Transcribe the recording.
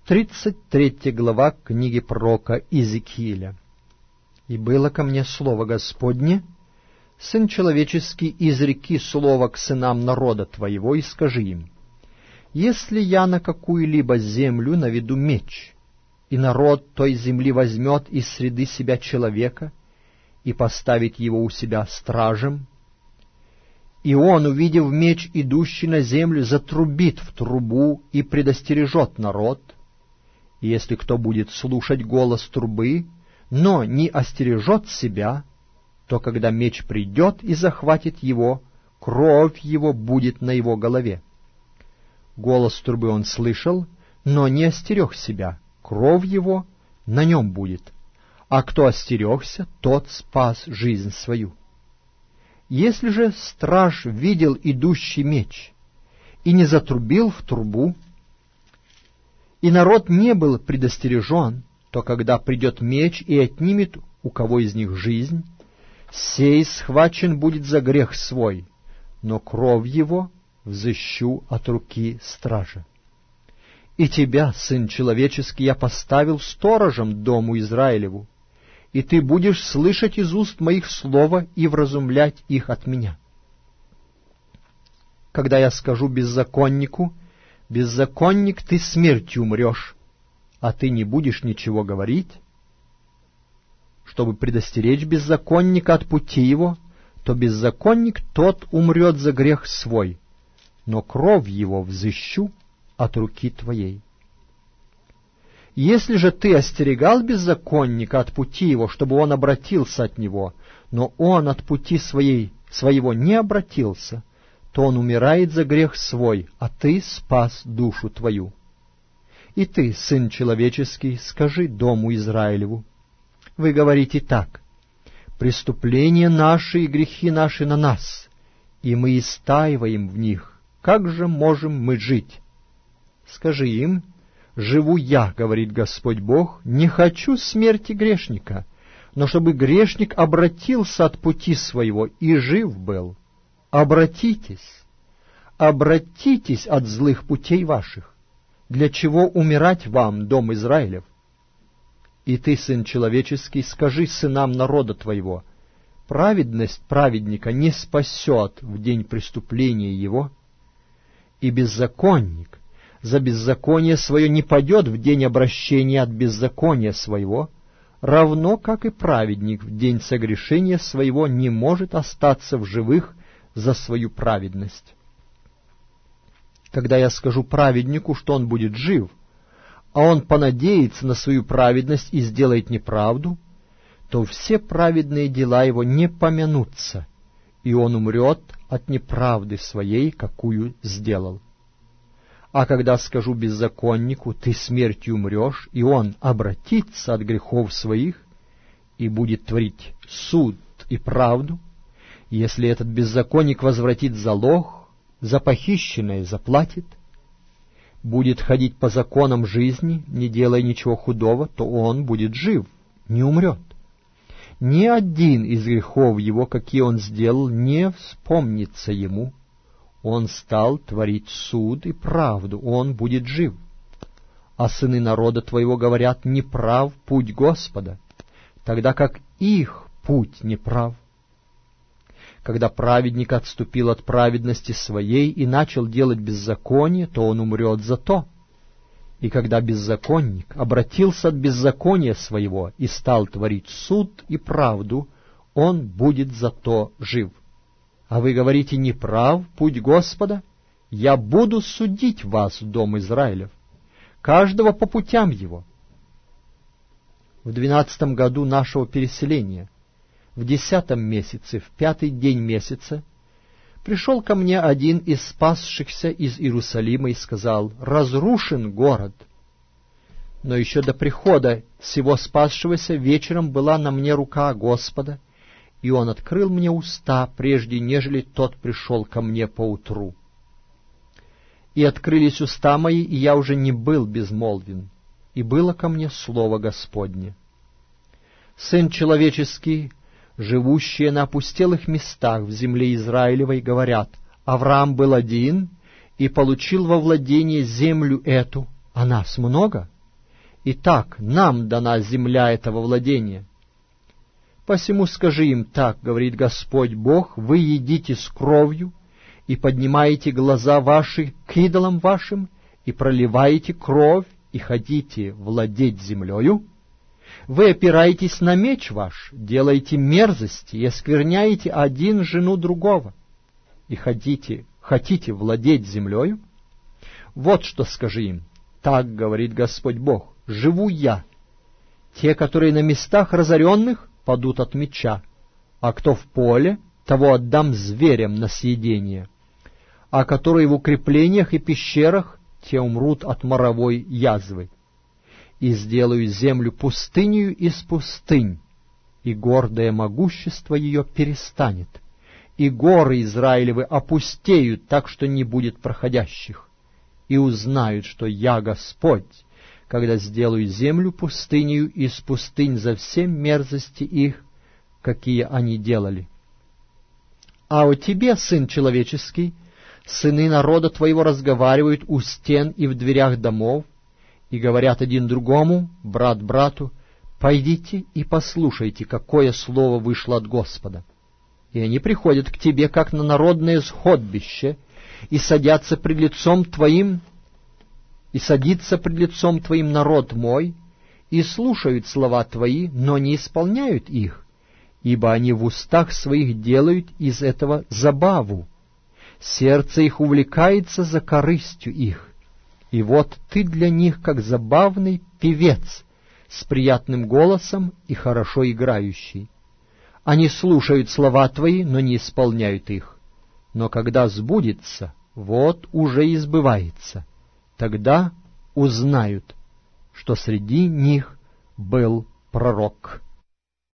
33 глава книги пророка Иезекииля. «И было ко мне слово Господне: Сын человеческий, изреки слово к сынам народа твоего, и скажи им: если я на какую-либо землю наведу меч, и народ той земли возьмет из среды себя человека и поставит его у себя стражем, и он, увидев меч, идущий на землю, затрубит в трубу и предостережет народ, и если кто будет слушать голос трубы, но не остережет себя, то когда меч придет и захватит его, кровь его будет на его голове. Голос трубы он слышал, но не остерег себя, кровь его на нем будет, а кто остерегся, тот спас жизнь свою. Если же страж видел идущий меч и не затрубил в трубу, и народ не был предостережен, то когда придет меч и отнимет у кого из них жизнь, сей схвачен будет за грех свой, но кровь его взыщу от руки стража. И тебя, сын человеческий, я поставил сторожем дому Израилеву, и ты будешь слышать из уст моих слова и вразумлять их от меня. Когда я скажу беззаконнику: беззаконник, ты смертью умрешь, а ты не будешь ничего говорить, чтобы предостеречь беззаконника от пути его, то беззаконник тот умрет за грех свой, но кровь его взыщу от руки твоей. Если же ты остерегал беззаконника от пути его, чтобы он обратился от него, но он от пути своего не обратился, то он умирает за грех свой, а ты спас душу твою. И ты, сын человеческий, скажи дому Израилеву: вы говорите так: преступления наши и грехи наши на нас, и мы истаиваем в них. Как же можем мы жить? Скажи им: живу я, говорит Господь Бог, не хочу смерти грешника, но чтобы грешник обратился от пути своего и жив был. Обратитесь, обратитесь от злых путей ваших. Для чего умирать вам, дом Израилев? И ты, сын человеческий, скажи сынам народа твоего: праведность праведника не спасет в день преступления его, и беззаконник за беззаконие свое не падет в день обращения от беззакония своего, равно как и праведник в день согрешения своего не может остаться в живых за свою праведность. Когда я скажу праведнику, что он будет жив, а он понадеется на свою праведность и сделает неправду, то все праведные дела его не помянутся, и он умрет от неправды своей, какую сделал. А когда скажу беззаконнику: ты смертью умрешь, и он обратится от грехов своих и будет творить суд и правду, если этот беззаконник возвратит залог, за похищенное заплатит, будет ходить по законам жизни, не делая ничего худого, то он будет жив, не умрет. Ни один из грехов его, какие он сделал, не вспомнится ему. Он стал творить суд и правду, он будет жив. А сыны народа твоего говорят: неправ путь Господа, тогда как их путь неправ. Когда праведник отступил от праведности своей и начал делать беззаконие, то он умрет за то. И когда беззаконник обратился от беззакония своего и стал творить суд и правду, он будет за то жив. А вы говорите: неправ путь Господа? Я буду судить вас, дом Израилев, каждого по путям его. В 12 году нашего переселения, в 10 месяце, в 5-й день месяца, пришел ко мне один из спасшихся из Иерусалима и сказал: разрушен город. Но еще до прихода сего спасшегося вечером была на мне рука Господа, и он открыл мне уста, прежде нежели тот пришел ко мне поутру. И открылись уста мои, и я уже не был безмолвен, и было ко мне слово Господне: Сын человеческий, живущие на опустелых местах в земле Израилевой, говорят: Авраам был один и получил во владение землю эту, а нас много. Итак, нам дана земля этого владения. Посему скажи им так, говорит Господь Бог, вы едите с кровью и поднимаете глаза ваши к идолам вашим и проливаете кровь и хотите владеть землею. Вы опираетесь на меч ваш, делаете мерзости и оскверняете один жену другого и хотите владеть землею. Вот что скажи им, так говорит Господь Бог, живу я. Те, которые на местах разоренных, падут от меча, а кто в поле, того отдам зверям на съедение, а которые в укреплениях и пещерах, те умрут от моровой язвы. И сделаю землю пустынею из пустынь, и гордое могущество ее перестанет, и горы Израилевы опустеют так, что не будет проходящих, и узнают, что я Господь, когда сделаю землю пустынею из пустынь за все мерзости их, какие они делали. А о тебе, сын человеческий, сыны народа твоего разговаривают у стен и в дверях домов, и говорят один другому, брат брату, «Пойдите и послушайте, какое слово вышло от Господа». И они приходят к тебе, как на народное сходбище, и садятся пред лицом твоим, и садится пред лицом твоим народ мой, и слушают слова твои, но не исполняют их, ибо они в устах своих делают из этого забаву. Сердце их увлекается за корыстью их. И вот ты для них, как забавный певец, с приятным голосом и хорошо играющий. Они слушают слова твои, но не исполняют их. Но когда сбудется, вот уже и сбывается. Тогда узнают, что среди них был пророк.